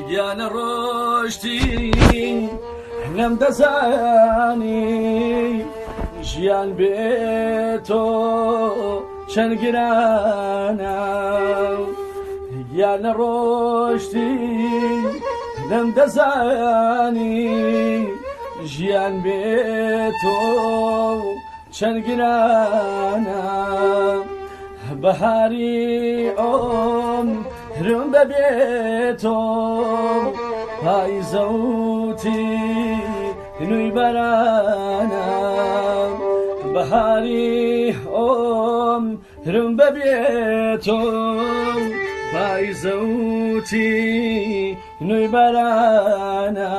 گیانە ڕۆشتی لەم دەزانی ژیان بێتۆ چەند گرانە گیانە ڕۆشتی لەم دەزانی ژیان بێتۆ چەند گرانە بەهاری عۆمرم بەبێتۆ پاییزەوتی نوێی بەرانە بەهاری عۆمرم بەبێتۆ پاییزەوتی نوێی بەرانە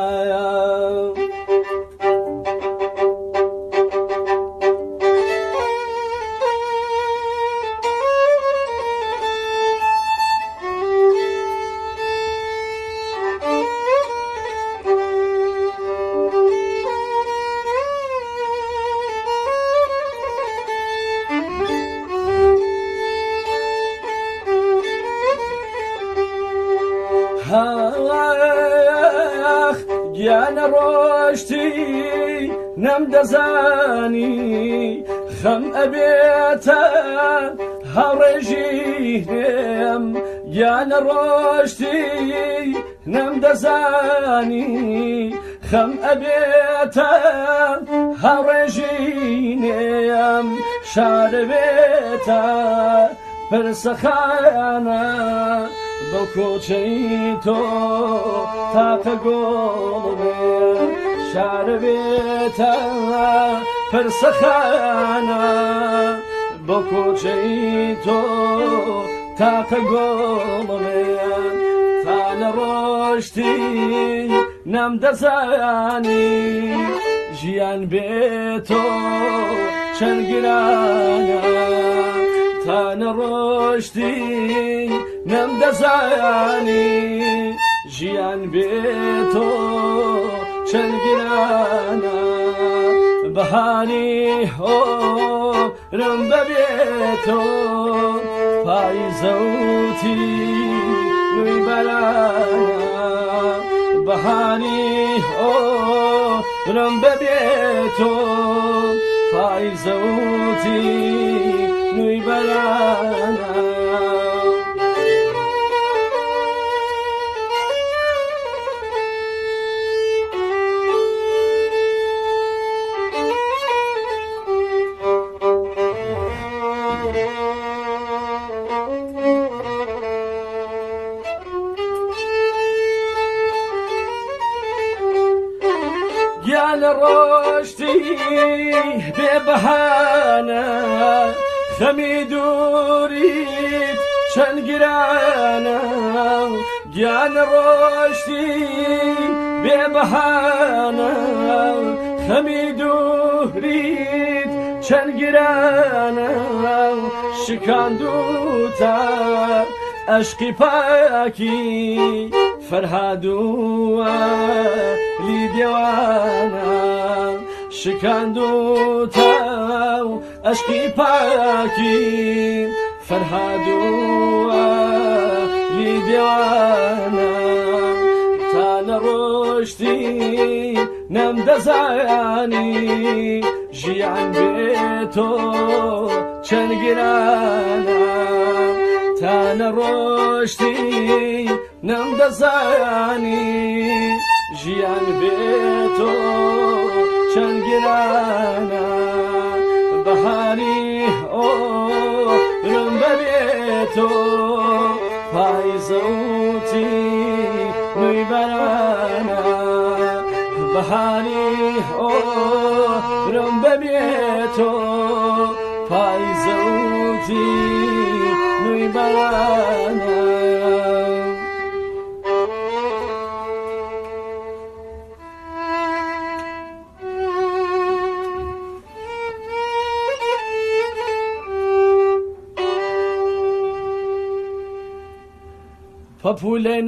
گیانە ڕۆشتی نەمدەزانی خەم ئەبێتە هاوڕێژیم گیانە ڕۆشتی نەمدەزانی خەم ئەبێتە هاوڕێژینێم شارە بێتە پرسەخانە بەو کۆچەی تۆ تاقە گۆڵێ شارە بێتە پرسەخانە بەو کۆچەی تۆ تاقە گۆڵێ تا لە ڕۆشتی نەمدەزانی ژیان بێتۆ چەند گرانە تا نەڕۆشتی نەمدەزانی ژیان بێتۆ چەند گرانە بەهاری عۆمرم بەبێتۆ پاییزەوتی نوێی بەرانە بەهاری عۆمرم بەبێتۆ پاییزەوتی نوێی بەرانە گیانە ڕۆشتی بێبەهانە خەمی دووریت چەند گرانە گیانە ڕۆشتی بێبەهانە خەمی دووریت چەند گرانە شکاندوتە عەشقی پاکی فەرهادووە لی دێوانە شکاندوتە عەشقی پاکی فەرهادووە لی دێوانە تا نەڕۆشتی نەمدەزانی ژیان بێتۆ چەند گرانە تا نەڕۆشتی نەمدەزانی ژیان بێتۆ چەند گرانە بەهاری عۆمرم بەبێتۆ پاییزەوتی نوێی بەرانە بەهاری عۆمرم بەبێتۆ پاییزەوتی نوێی بەرانە پەپوولەی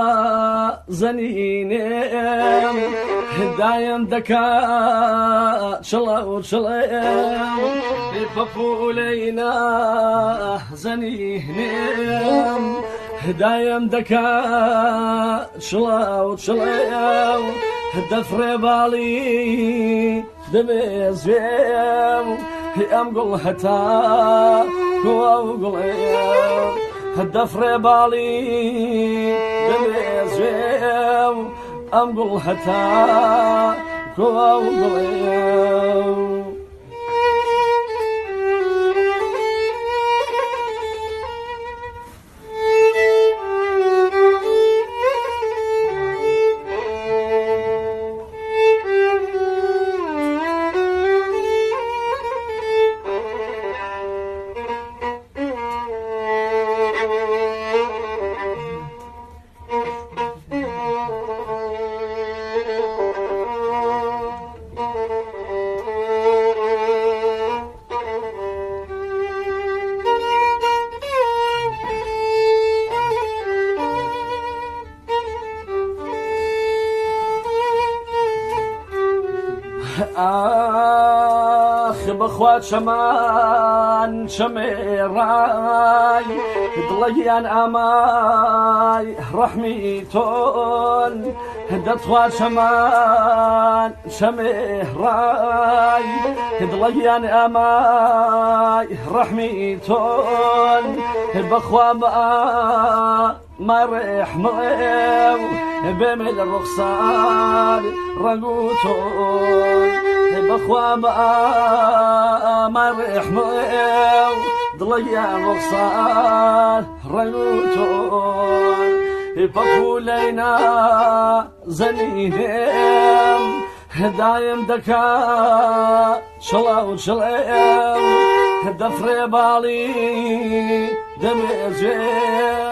نازەنینێم دایم دەکات چڵە و چڵێم پەپوولەی نازەنینێم دايم دكا شلاو شلاو دفري بالي دمزيم ام قول حتى كواو قول دفري بالي دمزيم ام قول حتى كواو قول آخ بخوات شمان شميراي دليان آماي رحميتون دتخوات شمان شميراي دليان آماي رحميتون بخوا ما ريح مغيو بمل الرخصان رقوتون بخوا ما ريح مغيو ضليا الرخصان رقوتون بقولينا زنيهم دايم دكا شلاو شلاو دفري بالي دمزيم